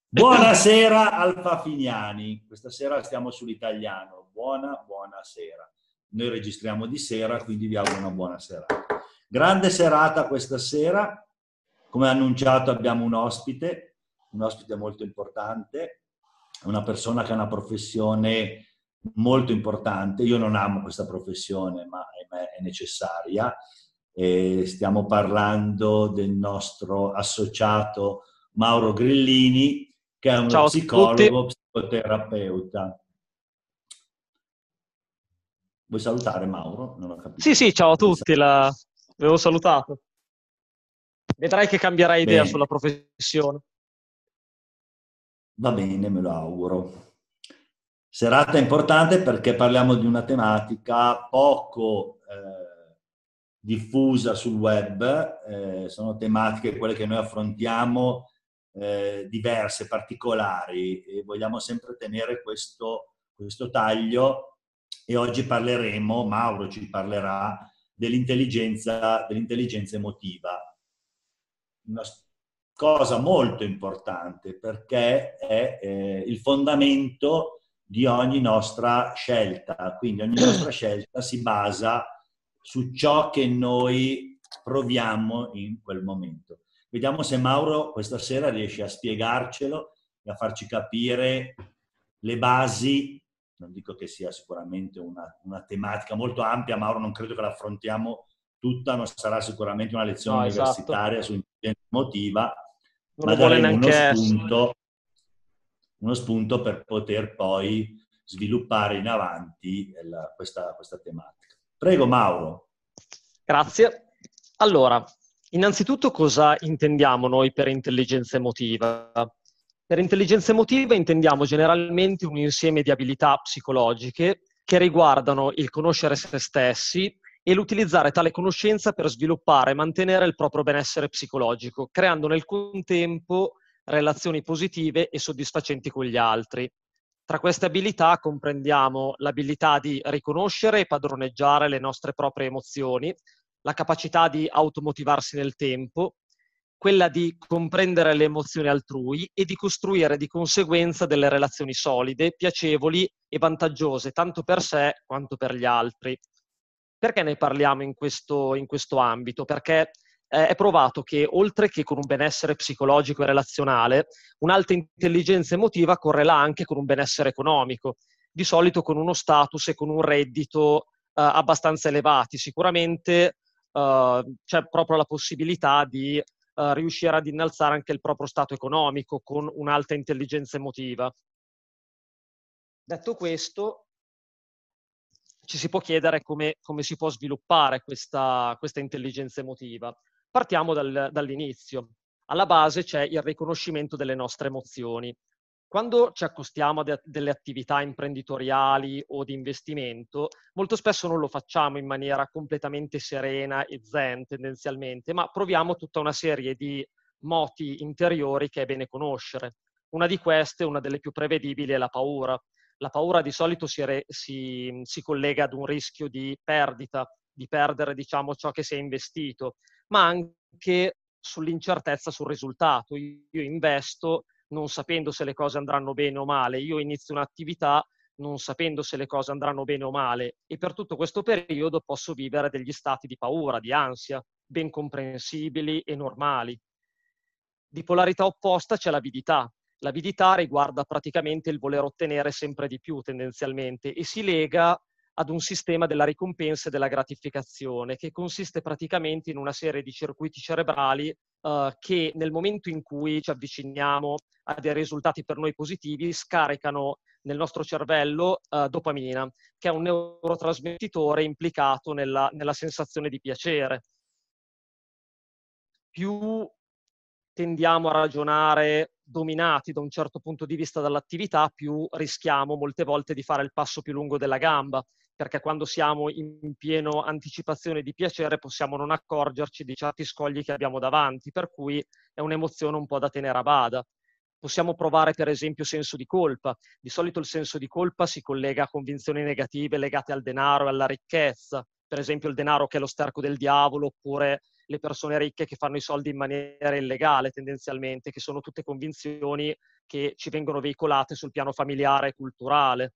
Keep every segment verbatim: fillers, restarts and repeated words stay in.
Buonasera Alfa Finiani, questa sera stiamo sull'italiano. Buona, buonasera. Noi registriamo di sera, quindi vi auguro una buona serata. Grande serata questa sera, come annunciato abbiamo un ospite, un ospite molto importante, una persona che ha una professione molto importante. Io non amo questa professione, ma è necessaria. E stiamo parlando del nostro associato Mauro Grillini, che è uno Ciao a tutti. psicologo, psicoterapeuta. Vuoi salutare Mauro? Non ho Sì, capito. sì, ciao a Vuoi tutti, salutare? la... avevo salutato. Vedrai che cambierai idea Bene, sulla professione. va bene, me lo auguro. Serata importante perché parliamo di una tematica poco eh, diffusa sul web, eh, sono tematiche quelle che noi affrontiamo eh, diverse, particolari, e vogliamo sempre tenere questo, questo taglio. E oggi parleremo, Mauro ci parlerà dell'intelligenza, dell'intelligenza emotiva, una cosa molto importante perché è eh, il fondamento di ogni nostra scelta. Quindi ogni nostra scelta si basa su ciò che noi proviamo in quel momento. Vediamo se Mauro questa sera riesce a spiegarcelo e a farci capire le basi. Non dico che sia sicuramente una, una tematica molto ampia, Mauro, non credo che la affrontiamo tutta, non sarà sicuramente una lezione No, esatto. universitaria su intelligenza emotiva, Non ma lo vuole daremo uno neanche essere. spunto, uno spunto per poter poi sviluppare in avanti la, questa, questa tematica. Prego Mauro. Grazie. Allora, innanzitutto cosa intendiamo noi per intelligenza emotiva? Per intelligenza emotiva intendiamo generalmente un insieme di abilità psicologiche che riguardano il conoscere se stessi e l'utilizzare tale conoscenza per sviluppare e mantenere il proprio benessere psicologico, creando nel contempo relazioni positive e soddisfacenti con gli altri. Tra queste abilità comprendiamo l'abilità di riconoscere e padroneggiare le nostre proprie emozioni, la capacità di automotivarsi nel tempo, quella di comprendere le emozioni altrui e di costruire di conseguenza delle relazioni solide, piacevoli e vantaggiose tanto per sé quanto per gli altri. Perché ne parliamo in questo, in questo ambito? Perché eh, è provato che oltre che con un benessere psicologico e relazionale, un'alta intelligenza emotiva correla anche con un benessere economico, di solito con uno status e con un reddito eh, abbastanza elevati. Sicuramente eh, c'è proprio la possibilità di eh, riuscire ad innalzare anche il proprio stato economico con un'alta intelligenza emotiva. Detto questo, ci si può chiedere come, come si può sviluppare questa, questa intelligenza emotiva. Partiamo dal, dall'inizio. Alla base c'è il riconoscimento delle nostre emozioni. Quando ci accostiamo a de- delle attività imprenditoriali o di investimento, molto spesso non lo facciamo in maniera completamente serena e zen tendenzialmente, ma proviamo tutta una serie di moti interiori che è bene conoscere. Una di queste, una delle più prevedibili, è la paura. La paura di solito si, re, si, si collega ad un rischio di perdita, di perdere, diciamo, ciò che si è investito, ma anche sull'incertezza sul risultato. Io investo non sapendo se le cose andranno bene o male, io inizio un'attività non sapendo se le cose andranno bene o male, e per tutto questo periodo posso vivere degli stati di paura, di ansia, ben comprensibili e normali. Di polarità opposta c'è l'avidità. L'avidità riguarda praticamente il voler ottenere sempre di più tendenzialmente e si lega ad un sistema della ricompensa e della gratificazione che consiste praticamente in una serie di circuiti cerebrali eh, che nel momento in cui ci avviciniamo a dei risultati per noi positivi scaricano nel nostro cervello eh, dopamina, che è un neurotrasmettitore implicato nella, nella sensazione di piacere. Più tendiamo a ragionare dominati da un certo punto di vista dall'attività, più rischiamo molte volte di fare il passo più lungo della gamba, perché quando siamo in pieno anticipazione di piacere possiamo non accorgerci di certi scogli che abbiamo davanti, per cui è un'emozione un po' da tenere a bada. Possiamo provare per esempio senso di colpa. Di solito il senso di colpa si collega a convinzioni negative legate al denaro e alla ricchezza, per esempio il denaro che è lo sterco del diavolo, oppure le persone ricche che fanno i soldi in maniera illegale tendenzialmente, che sono tutte convinzioni che ci vengono veicolate sul piano familiare e culturale.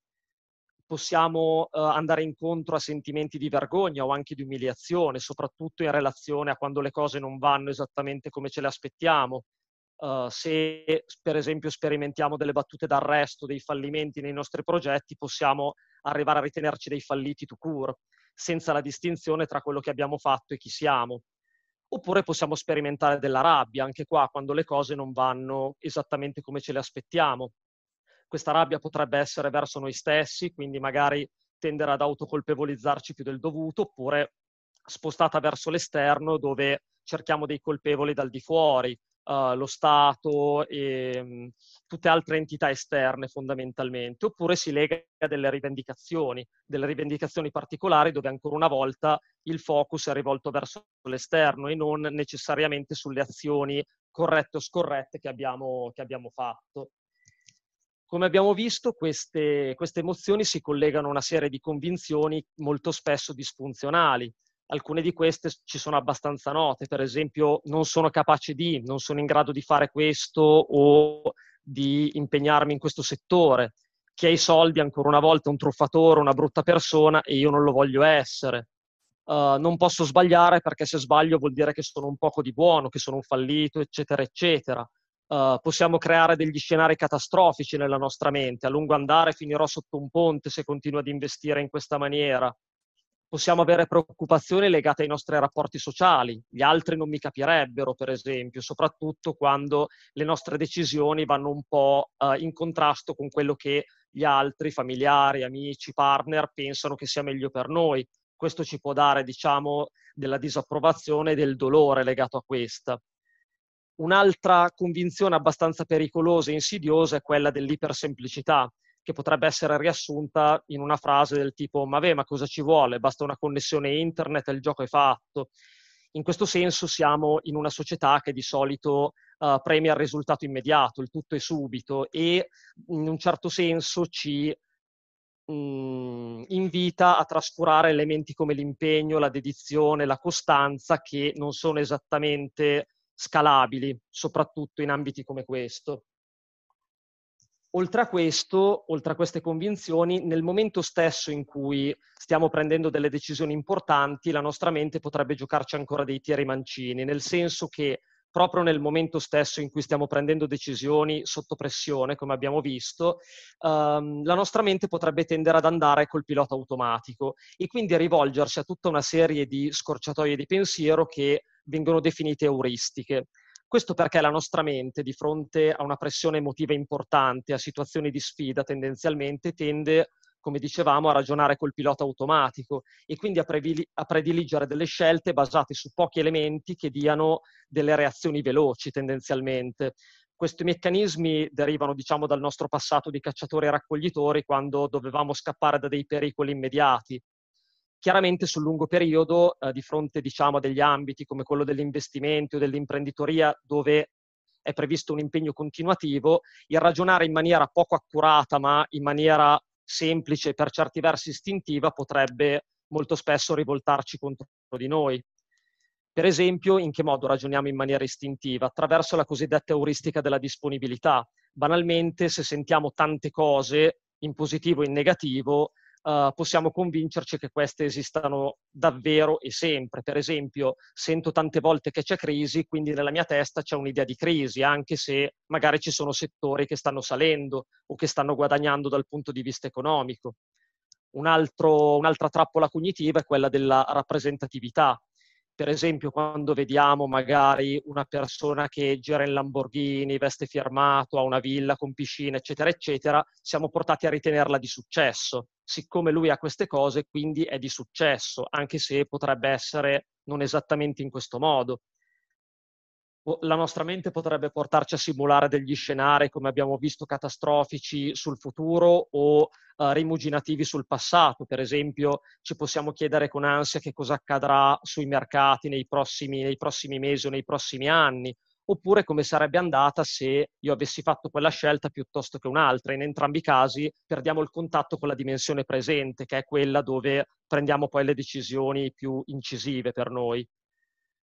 Possiamo eh, andare incontro a sentimenti di vergogna o anche di umiliazione, soprattutto in relazione a quando le cose non vanno esattamente come ce le aspettiamo. Uh, se per esempio sperimentiamo delle battute d'arresto, dei fallimenti nei nostri progetti, possiamo arrivare a ritenerci dei falliti tout court, senza la distinzione tra quello che abbiamo fatto e chi siamo. Oppure possiamo sperimentare della rabbia, anche qua, quando le cose non vanno esattamente come ce le aspettiamo. Questa rabbia potrebbe essere verso noi stessi, quindi magari tendere ad autocolpevolizzarci più del dovuto, oppure spostata verso l'esterno, dove cerchiamo dei colpevoli dal di fuori, Uh, lo Stato e mh, tutte altre entità esterne fondamentalmente, oppure si lega a delle rivendicazioni, delle rivendicazioni particolari dove ancora una volta il focus è rivolto verso l'esterno e non necessariamente sulle azioni corrette o scorrette che abbiamo, che abbiamo fatto. Come abbiamo visto, queste, queste emozioni si collegano a una serie di convinzioni molto spesso disfunzionali. Alcune di queste ci sono abbastanza note, per esempio non sono capace di, non sono in grado di fare questo o di impegnarmi in questo settore. Chi ha i soldi, ancora una volta, è un truffatore, una brutta persona e io non lo voglio essere. Uh, non posso sbagliare perché se sbaglio vuol dire che sono un poco di buono, che sono un fallito, eccetera, eccetera. Uh, possiamo creare degli scenari catastrofici nella nostra mente. A lungo andare finirò sotto un ponte se continuo ad investire in questa maniera. Possiamo avere preoccupazioni legate ai nostri rapporti sociali. Gli altri non mi capirebbero, per esempio, soprattutto quando le nostre decisioni vanno un po' uh, in contrasto con quello che gli altri, familiari, amici, partner, pensano che sia meglio per noi. Questo ci può dare, diciamo, della disapprovazione e del dolore legato a questa. Un'altra convinzione abbastanza pericolosa e insidiosa è quella dell'ipersemplicità, che potrebbe essere riassunta in una frase del tipo «ma beh, ma cosa ci vuole? Basta una connessione internet e il gioco è fatto». In questo senso siamo in una società che di solito uh, premia il risultato immediato, il tutto è subito e in un certo senso ci mh, invita a trascurare elementi come l'impegno, la dedizione, la costanza che non sono esattamente scalabili, soprattutto in ambiti come questo. Oltre a questo, oltre a queste convinzioni, nel momento stesso in cui stiamo prendendo delle decisioni importanti, la nostra mente potrebbe giocarci ancora dei tiri mancini, nel senso che proprio nel momento stesso in cui stiamo prendendo decisioni sotto pressione, come abbiamo visto, ehm, la nostra mente potrebbe tendere ad andare col pilota automatico e quindi a rivolgersi a tutta una serie di scorciatoie di pensiero che vengono definite euristiche. Questo perché la nostra mente, di fronte a una pressione emotiva importante, a situazioni di sfida, tendenzialmente tende, come dicevamo, a ragionare col pilota automatico e quindi a, previli- a prediligere delle scelte basate su pochi elementi che diano delle reazioni veloci, tendenzialmente. Questi meccanismi derivano, diciamo, dal nostro passato di cacciatori e raccoglitori, quando dovevamo scappare da dei pericoli immediati. Chiaramente sul lungo periodo, eh, di fronte, diciamo, a degli ambiti come quello dell'investimento o dell'imprenditoria, dove è previsto un impegno continuativo, il ragionare in maniera poco accurata, ma in maniera semplice e per certi versi istintiva, potrebbe molto spesso rivoltarci contro di noi. Per esempio, in che modo ragioniamo in maniera istintiva? Attraverso la cosiddetta euristica della disponibilità. Banalmente, se sentiamo tante cose, in positivo e in negativo, Uh, possiamo convincerci che queste esistano davvero e sempre. Per esempio, sento tante volte che c'è crisi, quindi nella mia testa c'è un'idea di crisi, anche se magari ci sono settori che stanno salendo o che stanno guadagnando dal punto di vista economico. Un altro, un'altra trappola cognitiva è quella della rappresentatività. Per esempio, quando vediamo magari una persona che gira in Lamborghini, veste firmato, ha una villa con piscina, eccetera, eccetera, siamo portati a ritenerla di successo. Siccome lui ha queste cose, quindi è di successo, anche se potrebbe essere non esattamente in questo modo. La nostra mente potrebbe portarci a simulare degli scenari, come abbiamo visto, catastrofici sul futuro o uh, rimuginativi sul passato. Per esempio, ci possiamo chiedere con ansia che cosa accadrà sui mercati nei prossimi, nei prossimi mesi o nei prossimi anni, oppure come sarebbe andata se io avessi fatto quella scelta piuttosto che un'altra. In entrambi i casi perdiamo il contatto con la dimensione presente, che è quella dove prendiamo poi le decisioni più incisive per noi.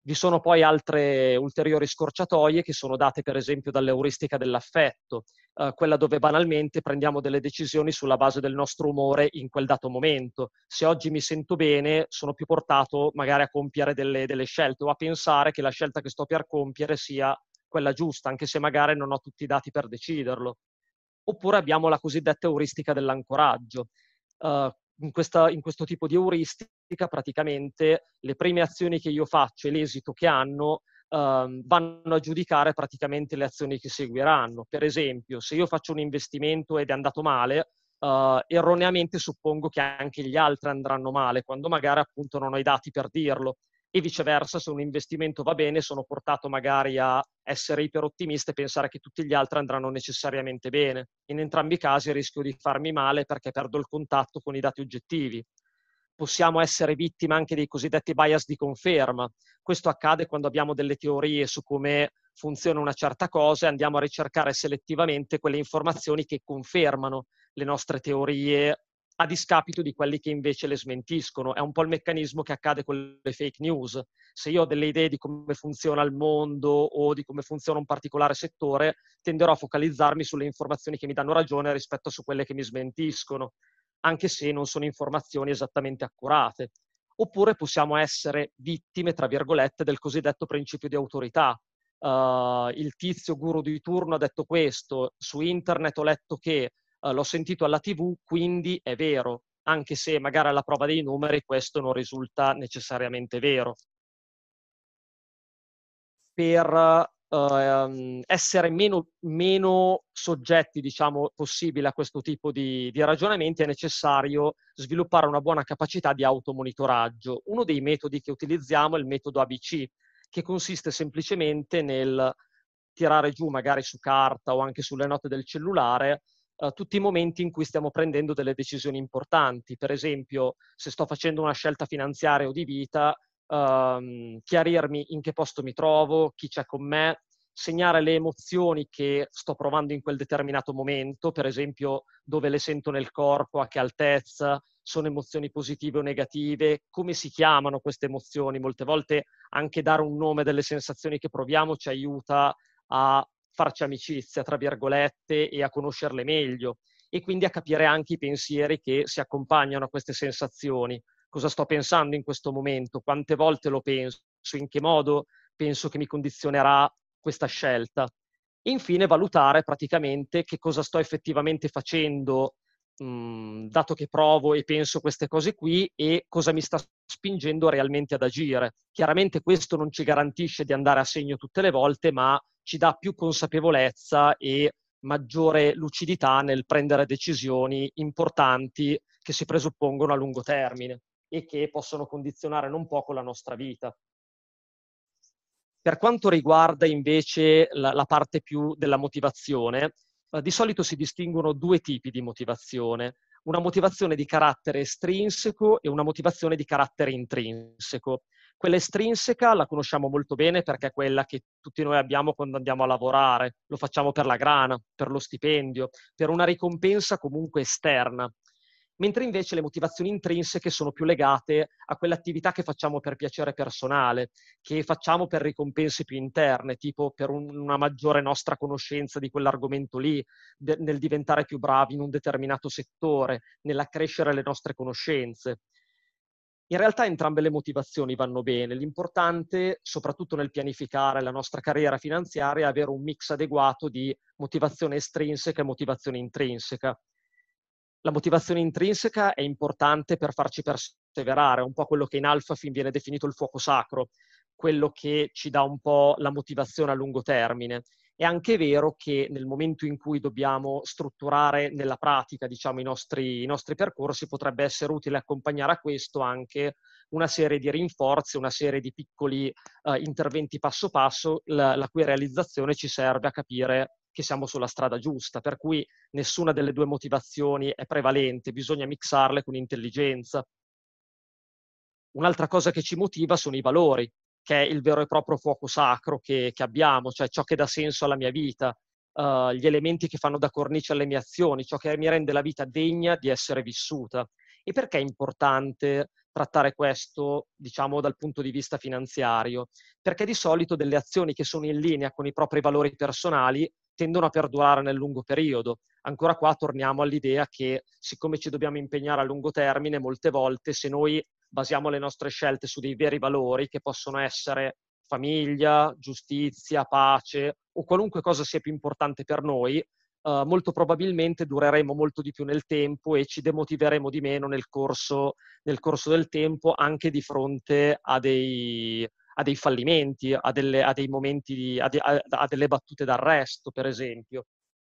Vi sono poi altre ulteriori scorciatoie che sono date per esempio dall'euristica dell'affetto, eh, quella dove banalmente prendiamo delle decisioni sulla base del nostro umore in quel dato momento. Se oggi mi sento bene, sono più portato magari a compiere delle, delle scelte o a pensare che la scelta che sto per compiere sia quella giusta, anche se magari non ho tutti i dati per deciderlo. Oppure abbiamo la cosiddetta euristica dell'ancoraggio. Uh, in, questa, in questo tipo di euristica praticamente le prime azioni che io faccio e l'esito che hanno uh, vanno a giudicare praticamente le azioni che seguiranno. Per esempio, se io faccio un investimento ed è andato male, uh, erroneamente suppongo che anche gli altri andranno male, quando magari appunto non ho i dati per dirlo. E viceversa, se un investimento va bene, sono portato magari a essere iperottimista e pensare che tutti gli altri andranno necessariamente bene. In entrambi i casi rischio di farmi male perché perdo il contatto con i dati oggettivi. Possiamo essere vittime anche dei cosiddetti bias di conferma. Questo accade quando abbiamo delle teorie su come funziona una certa cosa e andiamo a ricercare selettivamente quelle informazioni che confermano le nostre teorie a discapito di quelli che invece le smentiscono. È un po' il meccanismo che accade con le fake news. Se io ho delle idee di come funziona il mondo o di come funziona un particolare settore, tenderò a focalizzarmi sulle informazioni che mi danno ragione rispetto a su quelle che mi smentiscono, anche se non sono informazioni esattamente accurate. Oppure possiamo essere vittime, tra virgolette, del cosiddetto principio di autorità. Uh, il tizio guru di turno ha detto questo, su internet ho letto che, uh, l'ho sentito alla tivù, quindi è vero, anche se magari alla prova dei numeri questo non risulta necessariamente vero. Per uh, essere meno, meno soggetti, diciamo, possibile a questo tipo di, di ragionamenti, è necessario sviluppare una buona capacità di automonitoraggio. Uno dei metodi che utilizziamo è il metodo A B C, che consiste semplicemente nel tirare giù, magari su carta o anche sulle note del cellulare, uh, tutti i momenti in cui stiamo prendendo delle decisioni importanti. Per esempio, se sto facendo una scelta finanziaria o di vita, uh, chiarirmi in che posto mi trovo, chi c'è con me, segnare le emozioni che sto provando in quel determinato momento, per esempio dove le sento nel corpo, a che altezza, sono emozioni positive o negative, come si chiamano queste emozioni. Molte volte anche dare un nome delle sensazioni che proviamo ci aiuta a farci amicizia, tra virgolette, e a conoscerle meglio, e quindi a capire anche i pensieri che si accompagnano a queste sensazioni. Cosa sto pensando in questo momento? Quante volte lo penso? In che modo penso che mi condizionerà questa scelta? E infine valutare praticamente che cosa sto effettivamente facendo, mh, dato che provo e penso queste cose qui, e cosa mi sta spingendo realmente ad agire. Chiaramente questo non ci garantisce di andare a segno tutte le volte, ma ci dà più consapevolezza e maggiore lucidità nel prendere decisioni importanti che si presuppongono a lungo termine e che possono condizionare non poco la nostra vita. Per quanto riguarda invece la, la parte più della motivazione, eh, di solito si distinguono due tipi di motivazione: una motivazione di carattere estrinseco e una motivazione di carattere intrinseco. Quella estrinseca la conosciamo molto bene perché è quella che tutti noi abbiamo quando andiamo a lavorare, lo facciamo per la grana, per lo stipendio, per una ricompensa comunque esterna. Mentre invece le motivazioni intrinseche sono più legate a quell'attività che facciamo per piacere personale, che facciamo per ricompense più interne, tipo per un, una maggiore nostra conoscenza di quell'argomento lì, de, nel diventare più bravi in un determinato settore, nell'accrescere le nostre conoscenze. In realtà entrambe le motivazioni vanno bene. L'importante, soprattutto nel pianificare la nostra carriera finanziaria, è avere un mix adeguato di motivazione estrinseca e motivazione intrinseca. La motivazione intrinseca è importante per farci perseverare, un po' quello che in AlphaFin viene definito il fuoco sacro, quello che ci dà un po' la motivazione a lungo termine. È anche vero che nel momento in cui dobbiamo strutturare nella pratica, diciamo, i nostri, i nostri percorsi, potrebbe essere utile accompagnare a questo anche una serie di rinforzi, una serie di piccoli eh, interventi passo passo, la, la cui realizzazione ci serve a capire che siamo sulla strada giusta, per cui nessuna delle due motivazioni è prevalente, bisogna mixarle con intelligenza. Un'altra cosa che ci motiva sono i valori, che è il vero e proprio fuoco sacro che, che abbiamo, cioè ciò che dà senso alla mia vita, uh, gli elementi che fanno da cornice alle mie azioni, ciò che mi rende la vita degna di essere vissuta. E perché è importante trattare questo, diciamo, dal punto di vista finanziario, perché di solito delle azioni che sono in linea con i propri valori personali tendono a perdurare nel lungo periodo. Ancora qua torniamo all'idea che, siccome ci dobbiamo impegnare a lungo termine, molte volte se noi basiamo le nostre scelte su dei veri valori, che possono essere famiglia, giustizia, pace o qualunque cosa sia più importante per noi, Uh, molto probabilmente dureremo molto di più nel tempo e ci demotiveremo di meno nel corso, nel corso del tempo, anche di fronte a dei, a dei fallimenti, a, delle, a dei momenti, di, a, de, a, a delle battute d'arresto, per esempio.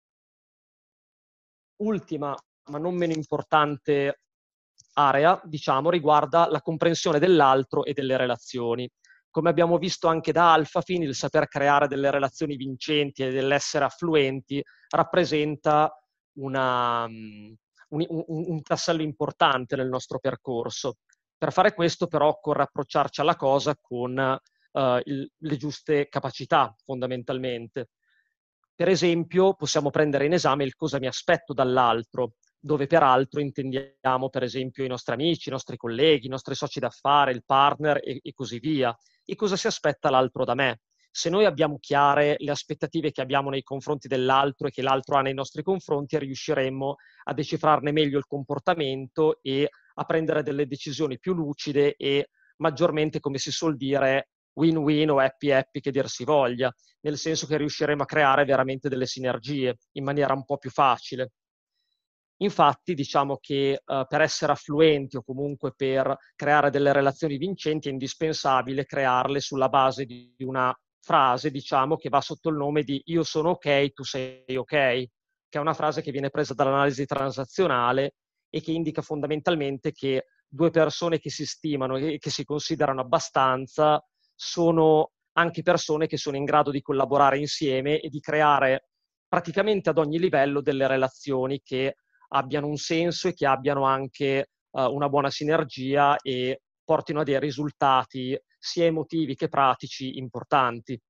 Ultima, ma non meno importante area, diciamo, riguarda la comprensione dell'altro e delle relazioni. Come abbiamo visto anche da AlphaFin, il saper creare delle relazioni vincenti e dell'essere affluenti rappresenta una, um, un, un, un tassello importante nel nostro percorso. Per fare questo però occorre approcciarci alla cosa con uh, il, le giuste capacità, fondamentalmente. Per esempio, possiamo prendere in esame il cosa mi aspetto dall'altro, dove peraltro intendiamo per esempio i nostri amici, i nostri colleghi, i nostri soci d'affare, il partner e, e così via. E cosa si aspetta l'altro da me? Se noi abbiamo chiare le aspettative che abbiamo nei confronti dell'altro e che l'altro ha nei nostri confronti, riusciremo a decifrarne meglio il comportamento e a prendere delle decisioni più lucide e maggiormente, come si suol dire, win-win o happy-happy che dir si voglia, nel senso che riusciremo a creare veramente delle sinergie in maniera un po' più facile. Infatti, diciamo che uh, per essere affluenti o comunque per creare delle relazioni vincenti è indispensabile crearle sulla base di una frase, diciamo, che va sotto il nome di io sono ok, tu sei ok, che è una frase che viene presa dall'analisi transazionale e che indica fondamentalmente che due persone che si stimano e che si considerano abbastanza sono anche persone che sono in grado di collaborare insieme e di creare praticamente ad ogni livello delle relazioni che abbiano un senso e che abbiano anche uh, una buona sinergia e portino a dei risultati sia emotivi che pratici importanti.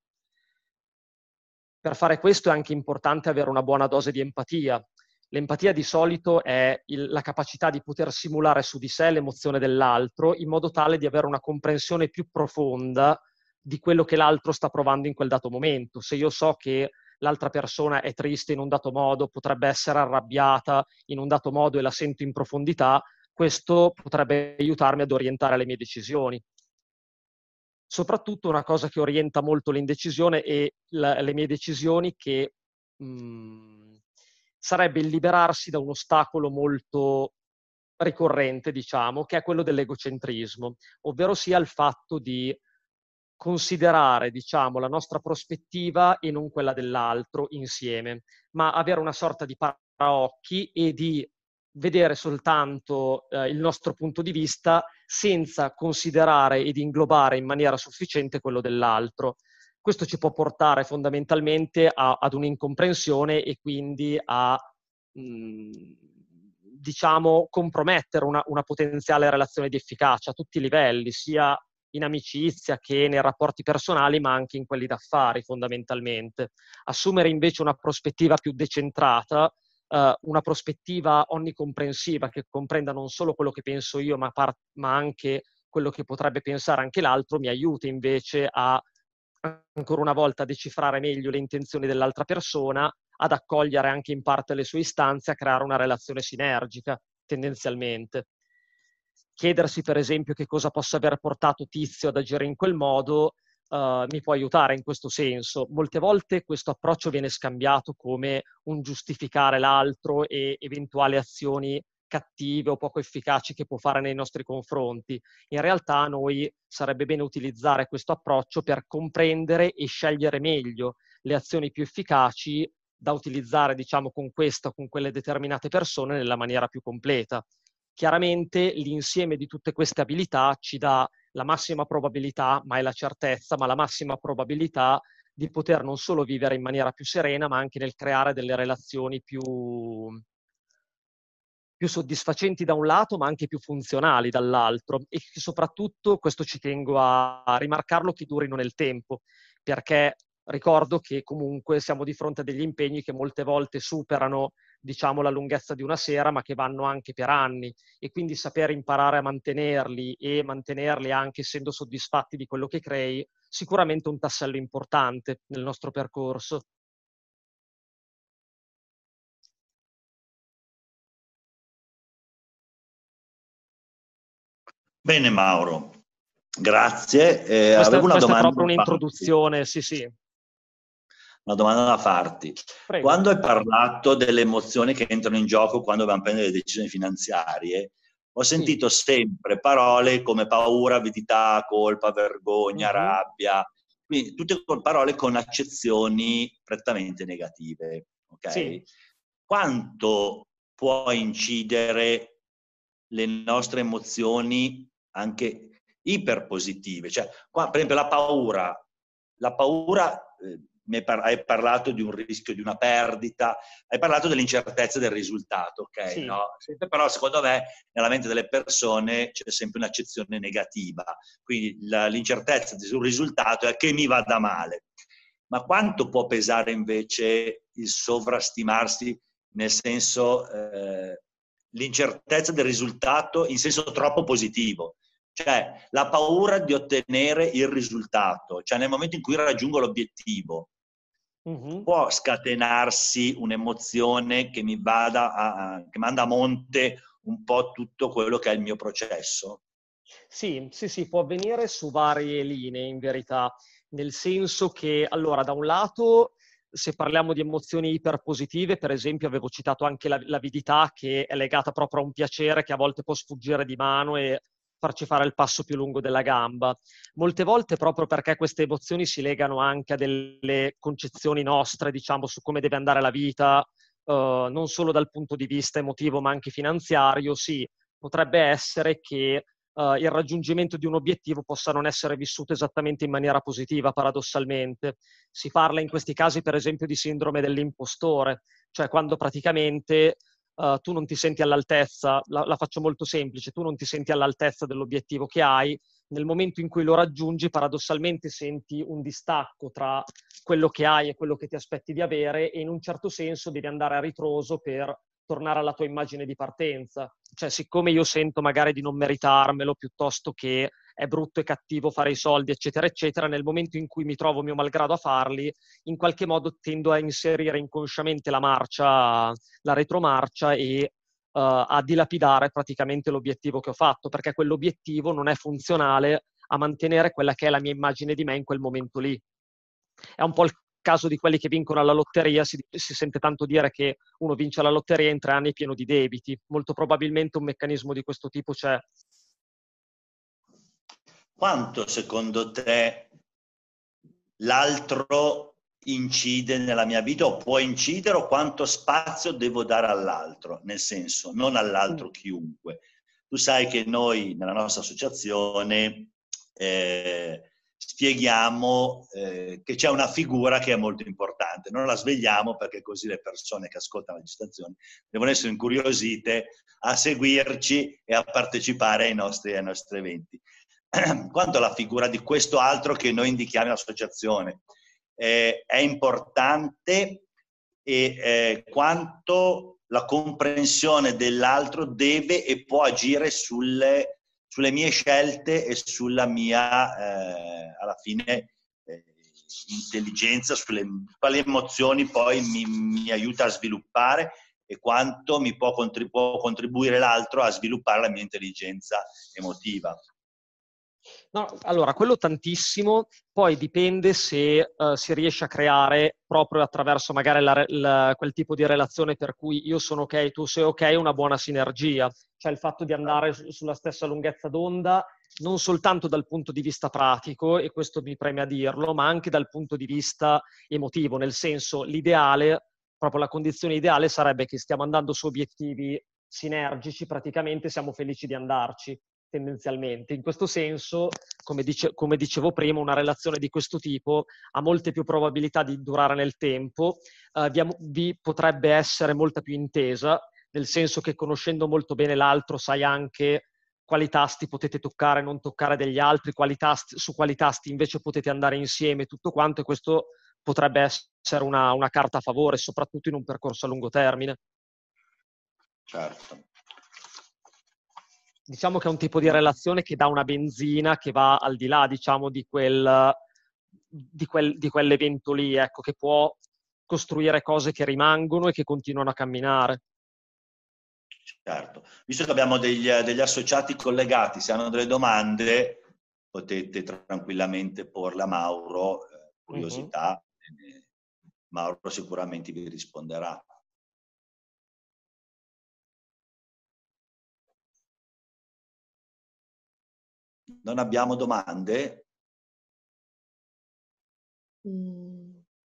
Per fare questo è anche importante avere una buona dose di empatia. L'empatia di solito è il, la capacità di poter simulare su di sé l'emozione dell'altro in modo tale di avere una comprensione più profonda di quello che l'altro sta provando in quel dato momento. Se io so che l'altra persona è triste in un dato modo, potrebbe essere arrabbiata in un dato modo e la sento in profondità, questo potrebbe aiutarmi ad orientare le mie decisioni. Soprattutto una cosa che orienta molto l'indecisione e la, le mie decisioni che mh, sarebbe il liberarsi da un ostacolo molto ricorrente, diciamo, che è quello dell'egocentrismo, ovvero sia il fatto di considerare, diciamo, la nostra prospettiva e non quella dell'altro insieme, ma avere una sorta di paraocchi e di vedere soltanto eh, il nostro punto di vista senza considerare ed inglobare in maniera sufficiente quello dell'altro. Questo ci può portare fondamentalmente a, ad un'incomprensione e quindi a, mh, diciamo, compromettere una, una potenziale relazione di efficacia a tutti i livelli, sia in amicizia che nei rapporti personali, ma anche in quelli d'affari fondamentalmente. Assumere invece una prospettiva più decentrata, Uh, una prospettiva onnicomprensiva che comprenda non solo quello che penso io, ma, par- ma anche quello che potrebbe pensare anche l'altro, mi aiuta invece a, ancora una volta, a decifrare meglio le intenzioni dell'altra persona, ad accogliere anche in parte le sue istanze, a creare una relazione sinergica, tendenzialmente. Chiedersi, per esempio, che cosa possa aver portato Tizio ad agire in quel modo, Uh, mi può aiutare in questo senso. Molte volte questo approccio viene scambiato come un giustificare l'altro e eventuali azioni cattive o poco efficaci che può fare nei nostri confronti. In realtà a noi sarebbe bene utilizzare questo approccio per comprendere e scegliere meglio le azioni più efficaci da utilizzare, diciamo, con questa o con quelle determinate persone nella maniera più completa. Chiaramente l'insieme di tutte queste abilità ci dà la massima probabilità, mai la certezza, ma la massima probabilità di poter non solo vivere in maniera più serena, ma anche nel creare delle relazioni più, più soddisfacenti da un lato, ma anche più funzionali dall'altro. E soprattutto, questo ci tengo a, a rimarcarlo, che durino nel tempo, perché ricordo che comunque siamo di fronte a degli impegni che molte volte superano, diciamo, la lunghezza di una sera, ma che vanno anche per anni, e quindi saper imparare a mantenerli e mantenerli anche essendo soddisfatti di quello che crei, sicuramente un tassello importante nel nostro percorso. Bene Mauro, grazie. Eh, Questa, avevo una questa è domanda proprio da farti. un'introduzione, sì, sì. Una domanda da farti. Prego. Quando hai parlato delle emozioni che entrano in gioco quando dobbiamo prendere le decisioni finanziarie, ho Sì. sentito sempre parole come paura, avidità, colpa, vergogna, Mhm. rabbia, quindi tutte parole con accezioni prettamente negative. Sì. Ok? Quanto può incidere le nostre emozioni anche iperpositive? Cioè, qua, per esempio, la paura. La paura, eh, mi par- hai parlato di un rischio di una perdita, hai parlato dell'incertezza del risultato, ok? Sì. No? Sempre, però secondo me nella mente delle persone c'è sempre un'accezione negativa, quindi la, l'incertezza sul risultato è che mi vada male. Ma quanto può pesare invece il sovrastimarsi, nel senso eh, l'incertezza del risultato in senso troppo positivo? Cioè la paura di ottenere il risultato, cioè nel momento in cui raggiungo l'obiettivo, Mhm. può scatenarsi un'emozione che mi vada a, che manda a monte un po' tutto quello che è il mio processo? Sì, sì, sì, può avvenire su varie linee in verità, nel senso che, allora, da un lato, se parliamo di emozioni iperpositive, per esempio, avevo citato anche la- l'avidità, che è legata proprio a un piacere che a volte può sfuggire di mano e farci fare il passo più lungo della gamba. Molte volte proprio perché queste emozioni si legano anche a delle concezioni nostre, diciamo, su come deve andare la vita, eh, non solo dal punto di vista emotivo, ma anche finanziario, sì, potrebbe essere che Uh, il raggiungimento di un obiettivo possa non essere vissuto esattamente in maniera positiva, paradossalmente. Si parla in questi casi, per esempio, di sindrome dell'impostore, cioè quando praticamente uh, tu non ti senti all'altezza, la, la faccio molto semplice, tu non ti senti all'altezza dell'obiettivo che hai, nel momento in cui lo raggiungi, paradossalmente senti un distacco tra quello che hai e quello che ti aspetti di avere, e in un certo senso devi andare a ritroso per tornare alla tua immagine di partenza. Cioè, siccome io sento magari di non meritarmelo, piuttosto che è brutto e cattivo fare i soldi, eccetera, eccetera, nel momento in cui mi trovo mio malgrado a farli, in qualche modo tendo a inserire inconsciamente la marcia, la retromarcia, e uh, a dilapidare praticamente l'obiettivo che ho fatto, perché quell'obiettivo non è funzionale a mantenere quella che è la mia immagine di me in quel momento lì. È un po' il caso di quelli che vincono alla lotteria, si, si sente tanto dire che uno vince la lotteria e in tre anni è pieno di debiti. Molto probabilmente un meccanismo di questo tipo c'è. Quanto secondo te l'altro incide nella mia vita o può incidere, o quanto spazio devo dare all'altro, nel senso non all'altro chiunque. Tu sai che noi nella nostra associazione eh, spieghiamo eh, che c'è una figura che è molto importante, non la svegliamo perché così le persone che ascoltano la registrazione devono essere incuriosite a seguirci e a partecipare ai nostri, ai nostri eventi. Quanto alla figura di questo altro che noi indichiamo in associazione eh, è importante, e eh, quanto la comprensione dell'altro deve e può agire sulle, sulle mie scelte e sulla mia, eh, alla fine, eh, intelligenza, sulle quali emozioni poi mi, mi aiuta a sviluppare, e quanto mi può, contribu- può contribuire l'altro a sviluppare la mia intelligenza emotiva. No, allora, quello tantissimo, poi dipende se uh, si riesce a creare proprio attraverso magari la, la, quel tipo di relazione per cui io sono ok, tu sei ok, una buona sinergia, cioè il fatto di andare su, sulla stessa lunghezza d'onda, non soltanto dal punto di vista pratico, e questo mi preme a dirlo, ma anche dal punto di vista emotivo, nel senso l'ideale, proprio la condizione ideale sarebbe che stiamo andando su obiettivi sinergici, praticamente siamo felici di andarci tendenzialmente. In questo senso, come, dice, come dicevo prima, una relazione di questo tipo ha molte più probabilità di durare nel tempo, eh, vi, vi potrebbe essere molta più intesa, nel senso che conoscendo molto bene l'altro sai anche quali tasti potete toccare e non toccare degli altri, quali tasti, su quali tasti invece potete andare insieme, tutto quanto, e questo potrebbe essere una, una carta a favore, soprattutto in un percorso a lungo termine. Certo. Diciamo che è un tipo di relazione che dà una benzina che va al di là, diciamo, di quel, di quel, di quell'evento lì, ecco, che può costruire cose che rimangono e che continuano a camminare. Certo. Visto che abbiamo degli, degli associati collegati, se hanno delle domande potete tranquillamente porle a Mauro, eh, curiosità, uh-huh. eh, Mauro sicuramente vi risponderà. Non abbiamo domande? Mm.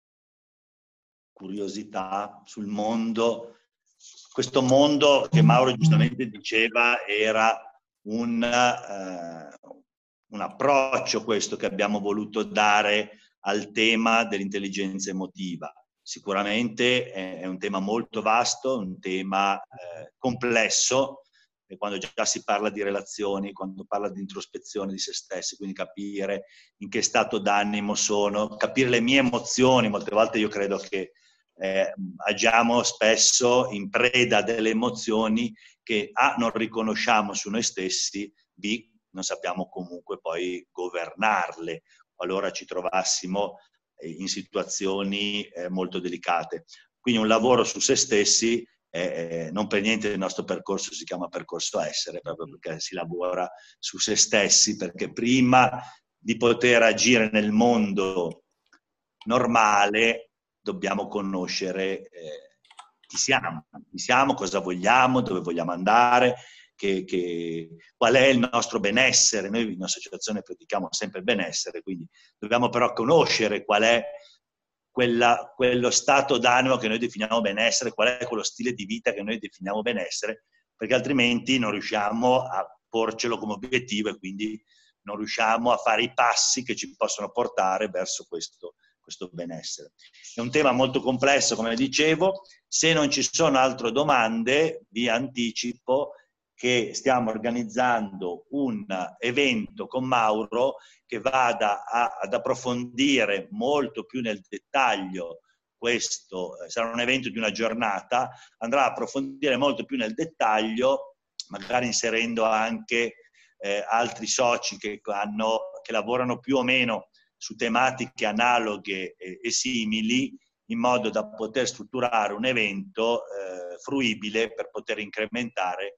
Curiosità sul mondo, questo mondo che Mauro giustamente diceva era un, eh, un approccio questo che abbiamo voluto dare al tema dell'intelligenza emotiva. Sicuramente è, è un tema molto vasto, un tema eh, complesso, e quando già si parla di relazioni, quando parla di introspezione di se stessi, quindi capire in che stato d'animo sono, capire le mie emozioni. Molte volte io credo che eh, agiamo spesso in preda delle emozioni che A, non riconosciamo su noi stessi, B, non sappiamo comunque poi governarle qualora ci trovassimo in situazioni eh, molto delicate. Quindi un lavoro su se stessi, eh, non per niente il nostro percorso si chiama percorso essere, proprio perché si lavora su se stessi, perché prima di poter agire nel mondo normale dobbiamo conoscere eh, chi siamo, chi siamo, cosa vogliamo, dove vogliamo andare, che, che, qual è il nostro benessere. Noi in associazione pratichiamo sempre il benessere, quindi dobbiamo però conoscere qual è quella, quello stato d'animo che noi definiamo benessere, qual è quello stile di vita che noi definiamo benessere, perché altrimenti non riusciamo a porcelo come obiettivo e quindi non riusciamo a fare i passi che ci possono portare verso questo, questo benessere. È un tema molto complesso, come dicevo. Se non ci sono altre domande, vi anticipo che stiamo organizzando un evento con Mauro che vada a, ad approfondire molto più nel dettaglio questo, sarà un evento di una giornata, andrà a approfondire molto più nel dettaglio, magari inserendo anche eh, altri soci che, hanno, che lavorano più o meno su tematiche analoghe e, e simili, in modo da poter strutturare un evento eh, fruibile per poter incrementare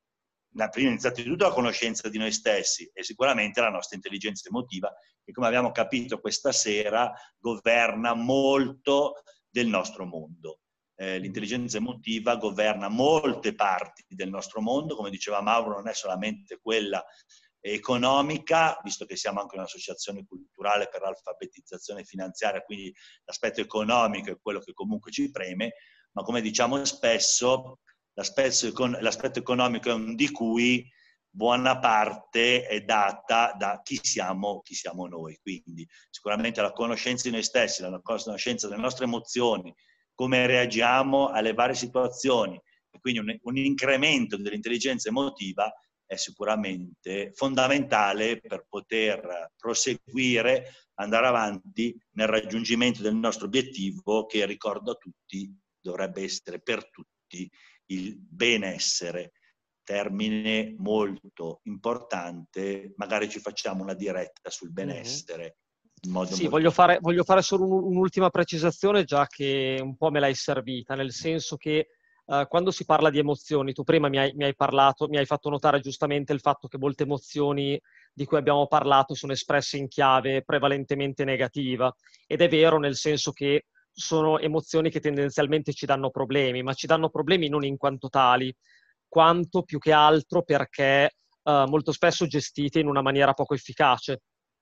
la prima innanzitutto la conoscenza di noi stessi e sicuramente la nostra intelligenza emotiva, che come abbiamo capito questa sera governa molto del nostro mondo. Eh, l'intelligenza emotiva governa molte parti del nostro mondo, come diceva Mauro, non è solamente quella economica, visto che siamo anche un'associazione culturale per l'alfabetizzazione finanziaria, quindi l'aspetto economico è quello che comunque ci preme, ma come diciamo spesso, l'aspetto economico è un di cui buona parte è data da chi siamo, chi siamo noi. Quindi sicuramente la conoscenza di noi stessi, la conoscenza delle nostre emozioni, come reagiamo alle varie situazioni, e quindi un, un incremento dell'intelligenza emotiva è sicuramente fondamentale per poter proseguire, andare avanti nel raggiungimento del nostro obiettivo, che ricordo a tutti dovrebbe essere per tutti il benessere, termine molto importante. Magari ci facciamo una diretta sul benessere. Mm-hmm. In modo sì, molto voglio fare, voglio fare solo un, un'ultima precisazione, già che un po' me l'hai servita, nel senso che uh, quando si parla di emozioni, tu prima mi hai, mi hai parlato, mi hai fatto notare giustamente il fatto che molte emozioni di cui abbiamo parlato sono espresse in chiave prevalentemente negativa, ed è vero, nel senso che sono emozioni che tendenzialmente ci danno problemi, ma ci danno problemi non in quanto tali, quanto più che altro perché uh, molto spesso gestite in una maniera poco efficace.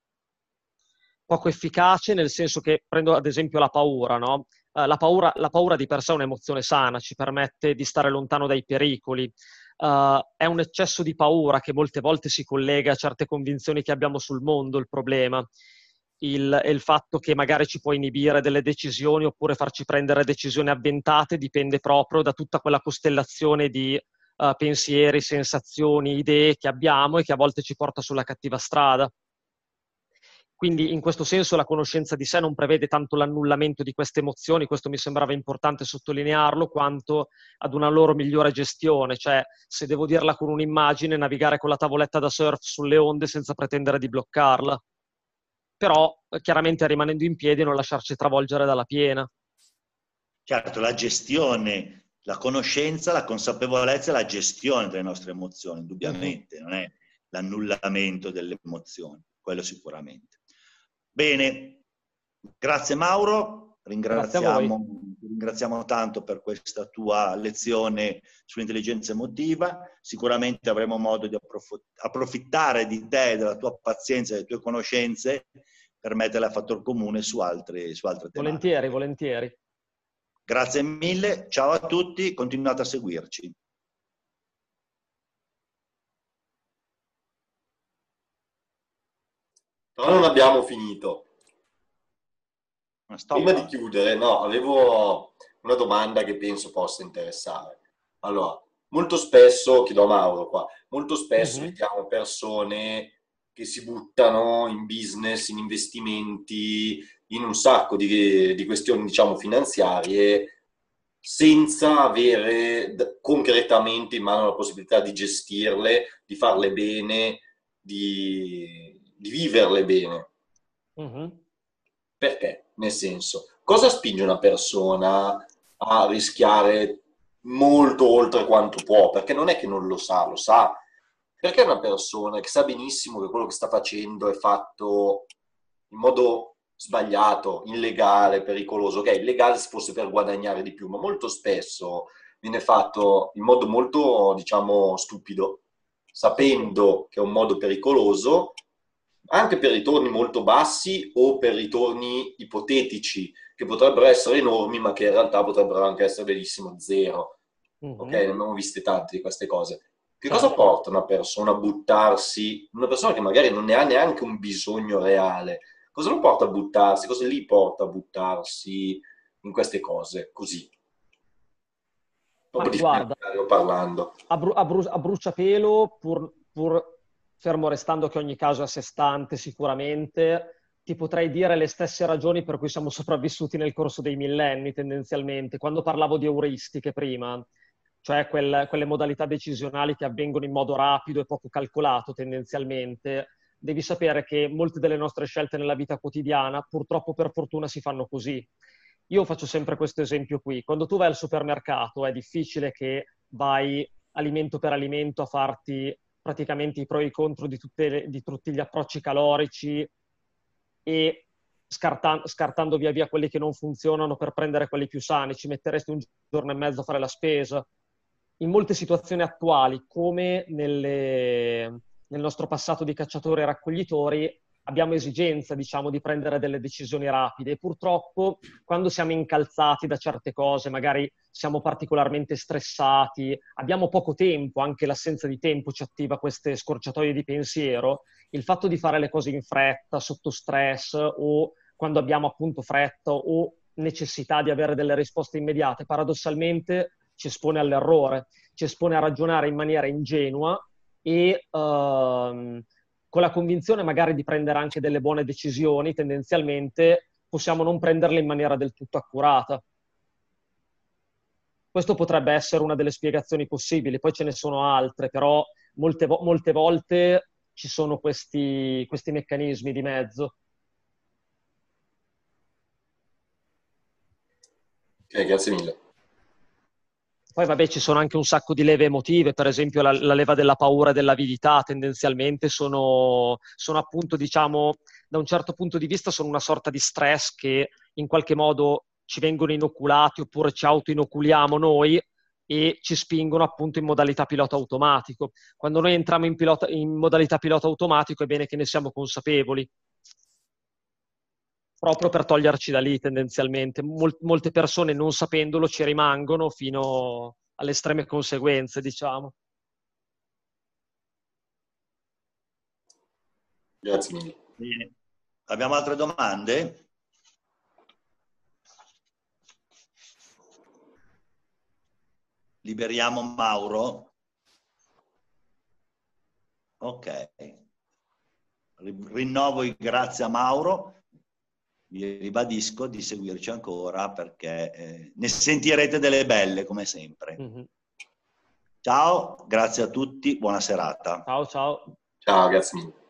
Poco efficace nel senso che, prendo ad esempio la paura, no? Uh, la paura, la paura di per sé è un'emozione sana, ci permette di stare lontano dai pericoli. Uh, è un eccesso di paura che molte volte si collega a certe convinzioni che abbiamo sul mondo, il problema. Il, il fatto che magari ci può inibire delle decisioni oppure farci prendere decisioni avventate dipende proprio da tutta quella costellazione di uh, pensieri, sensazioni, idee che abbiamo e che a volte ci porta sulla cattiva strada. Quindi in questo senso la conoscenza di sé non prevede tanto l'annullamento di queste emozioni, questo mi sembrava importante sottolinearlo, quanto ad una loro migliore gestione, cioè se devo dirla con un'immagine, navigare con la tavoletta da surf sulle onde senza pretendere di bloccarla, però chiaramente rimanendo in piedi e non lasciarci travolgere dalla piena. Certo, la gestione, la conoscenza, la consapevolezza e la gestione delle nostre emozioni, indubbiamente, mm-hmm. non è l'annullamento delle emozioni, quello sicuramente. Bene, grazie Mauro, ringraziamo, ringraziamo tanto per questa tua lezione sull'intelligenza emotiva, sicuramente avremo modo di approfittare di te, della tua pazienza e delle tue conoscenze per metterle a fattor comune su altre, su altre tematiche. Volentieri, volentieri. Grazie mille, ciao a tutti, continuate a seguirci. Però non abbiamo finito. Stop. Prima di chiudere, no, avevo una domanda che penso possa interessare. Allora, molto spesso, chiedo a Mauro qua, molto spesso mm-hmm. vediamo persone che si buttano in business, in investimenti, in un sacco di, di questioni, diciamo, finanziarie, senza avere concretamente in mano la possibilità di gestirle, di farle bene, di, di viverle bene. Mm-hmm. Perché? Nel senso, cosa spinge una persona a rischiare molto oltre quanto può? Perché non è che non lo sa, lo sa. Perché una persona che sa benissimo che quello che sta facendo è fatto in modo sbagliato, illegale, pericoloso. Ok, illegale se fosse per guadagnare di più, ma molto spesso viene fatto in modo molto, diciamo, stupido, sapendo che è un modo pericoloso, anche per ritorni molto bassi o per ritorni ipotetici, che potrebbero essere enormi, ma che in realtà potrebbero anche essere benissimo zero. Mm-hmm. Ok, ne abbiamo viste tante di queste cose. Che certo. Cosa porta una persona a buttarsi, una persona che magari non ne ha neanche un bisogno reale, cosa lo porta a buttarsi, cosa li porta a buttarsi in queste cose, così? Proprio di guarda, parlando. A, bru- a, bru- a bruciapelo, pur, pur fermo restando che ogni caso è a sé stante sicuramente, ti potrei dire le stesse ragioni per cui siamo sopravvissuti nel corso dei millenni tendenzialmente. Quando parlavo di euristiche prima, cioè quel, quelle modalità decisionali che avvengono in modo rapido e poco calcolato tendenzialmente, devi sapere che molte delle nostre scelte nella vita quotidiana purtroppo per fortuna si fanno così. Io faccio sempre questo esempio qui. Quando tu vai al supermercato è difficile che vai alimento per alimento a farti praticamente i pro e i contro di, tutte le, di tutti gli approcci calorici e scarta- scartando via via quelli che non funzionano per prendere quelli più sani. Ci metteresti un giorno e mezzo a fare la spesa. In molte situazioni attuali, come nelle, nel nostro passato di cacciatori e raccoglitori, abbiamo esigenza, diciamo, di prendere delle decisioni rapide e purtroppo quando siamo incalzati da certe cose, magari siamo particolarmente stressati, abbiamo poco tempo, anche l'assenza di tempo ci attiva queste scorciatoie di pensiero, il fatto di fare le cose in fretta, sotto stress o quando abbiamo appunto fretta o necessità di avere delle risposte immediate, paradossalmente ci espone all'errore, ci espone a ragionare in maniera ingenua e uh, con la convinzione magari di prendere anche delle buone decisioni, tendenzialmente possiamo non prenderle in maniera del tutto accurata. Questo potrebbe essere una delle spiegazioni possibili, poi ce ne sono altre, però molte, vo- molte volte ci sono questi, questi meccanismi di mezzo. Ok, grazie mille. Poi vabbè ci sono anche un sacco di leve emotive, per esempio la, la leva della paura e dell'avidità tendenzialmente sono, sono appunto, diciamo, da un certo punto di vista sono una sorta di stress che in qualche modo ci vengono inoculati oppure ci auto-inoculiamo noi e ci spingono appunto in modalità pilota automatico. Quando noi entriamo in, pilota, in modalità pilota automatico è bene che ne siamo consapevoli, proprio per toglierci da lì tendenzialmente. Mol- molte persone non sapendolo ci rimangono fino alle estreme conseguenze, diciamo. Grazie mille. Bene. Abbiamo altre domande? Liberiamo Mauro? Ok. rinnovo il grazie a Mauro, vi ribadisco di seguirci ancora perché eh, ne sentirete delle belle come sempre. Mm-hmm. Ciao, grazie a tutti, buona serata. Ciao, ciao. Ciao, grazie mille.